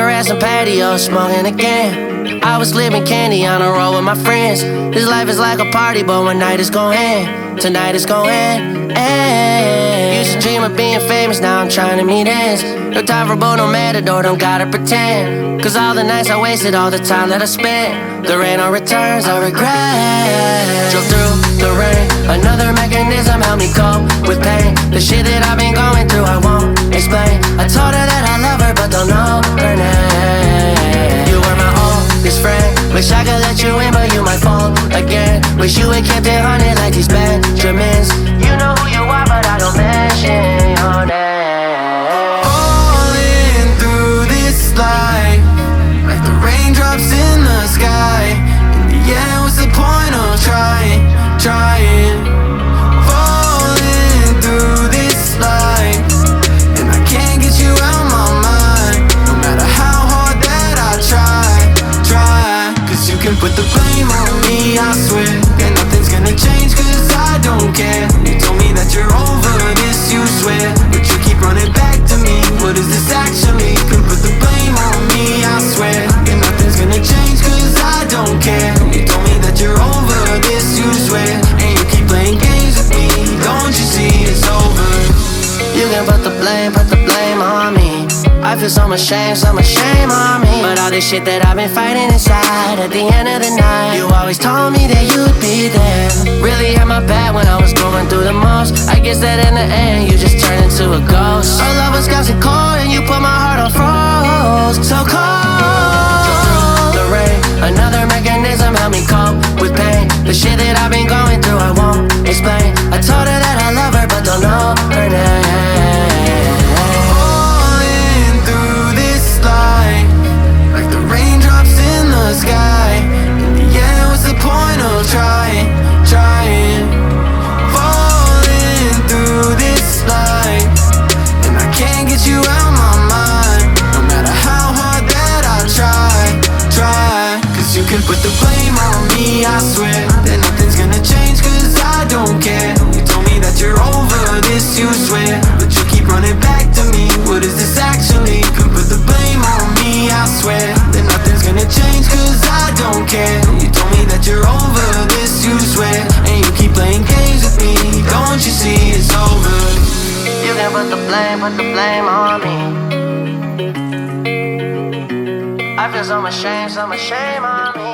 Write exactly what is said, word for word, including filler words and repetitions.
terrace and patio, smoking again. I was living candy on a roll with my friends. This life is like a party, but one night is gon' end. Tonight is gon' end. Used to dream of being famous, now I'm trying to meet ends. No time for bold, no matador, don't gotta pretend. Cause all the nights I wasted, all the time that I spent, there ain't no returns, I regret. Drove through the rain, another mechanism helped me cope with pain. The shit that I've been going through, I won't explain. I told her that I love her, but don't know her name. You were my oldest friend, wish I could let you in, but you might fall again. Wish you had kept it honey like these Benjamins. You know who you are, but I don't mention your name. Falling through this life, like the raindrops in the sky. In the end, what's the point of trying, trying? Falling through this life, and I can't get you out my mind. No matter how hard that I try, try. Cause you can put the blame on me, I swear. And nothing's gonna change cause I don't care. You told me that you're over this, you swear, but you keep running back to me. What is this actually? You can put the blame on me, I swear. And nothing's gonna change cause I don't care. You told me that you're over this, you swear, and you keep playing games with me. Don't you see it's over? You can put the blame, put the blame on me. I feel so much shame, so much shame on me. But all this shit that I've been fighting inside, at the end of the night, you always told me that you'd be there. Really had my back when I was going through the most. I guess that in the end, you just turned into a ghost. Our love was got so cold and you put my heart on froze. So cold. Drove through the rain, another mechanism helped me cope with pain. The shit that I've been going through, I won't explain. I told her that I love her, but don't know her name. Like the raindrops in the sky. In the end, what's the point of trying, trying? Falling through this life, and I can't get you out my mind. No matter how hard that I try, try. Cause you can put the blame on me, I swear. That nothing's gonna change cause I don't care. You told me that you're over this, you swear, but you keep running back to me. What is this actually? You can put the blame on me, I swear. That nothing's gonna change cause I don't care. You told me that you're over this, you swear, and you keep playing games with me. Don't you see it's over? You can put the blame, put the blame on me. I feel so much shame, so much shame on me.